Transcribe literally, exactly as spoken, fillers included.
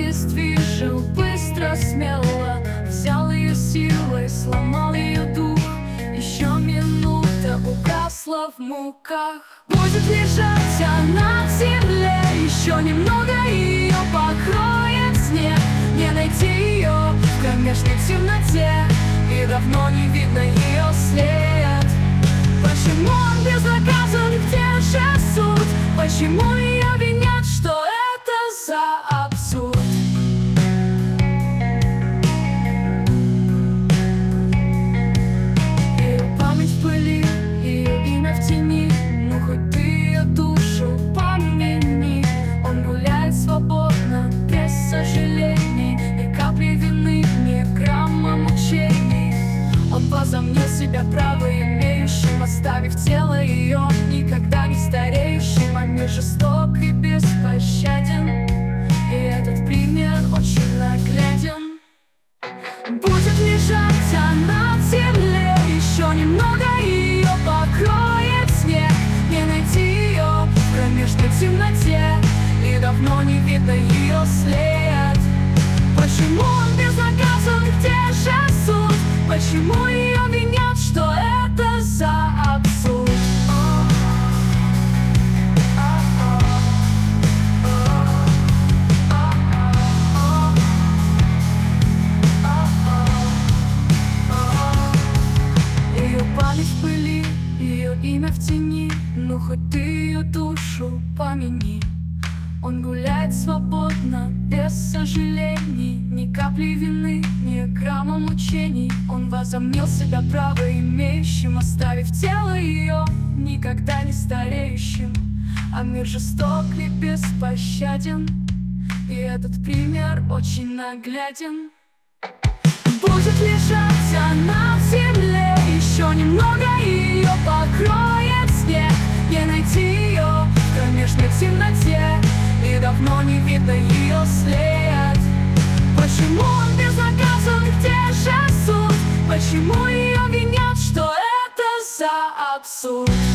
обездвижил быстро, смело, взял ее силой, сломал ее дух. Еще минута угасла в муках. Будет лежать она в земле, еще немного ее покроет снег. Не найти ее в кромешной темноте, и давно не видно ее след. Почему он безнаказан, где же суд? Почему ее винят, что это за абсурд? Ее память в пыли, ее имя в тени, ну хоть ты ее душу помяни. Он гуляет свободно, без сожалений, ни капли вины, ни грамма мучений. Он возомнил себя правоимеющим, оставив тело ее никогда не стареющим. А мир жесток и беспощаден, и этот пример очень нагляден. Будет лежать она в земле, еще немного ее покроет снег. Не найти ее в кромешной темноте, и давно не видно ее след. Почему он безнаказан, где же суд? Почему ее винят, что это за абсурд? Ее память в пыли, ее имя в тени, ну хоть ты ее душу помяни. Он гуляет свободно, без сожалений, ни капли вины, ни грамма мучений. Он возомнил себя правоимеющим, оставив тело ее никогда не стареющим. А мир жесток и беспощаден, и этот пример очень нагляден. Будет лежать она в земле, еще немного ее покроет снег. Не найти ее в кромешной темноте, и давно не видно ее след. Почему он безнаказан, где же суд? Почему ее винят, что это за абсурд?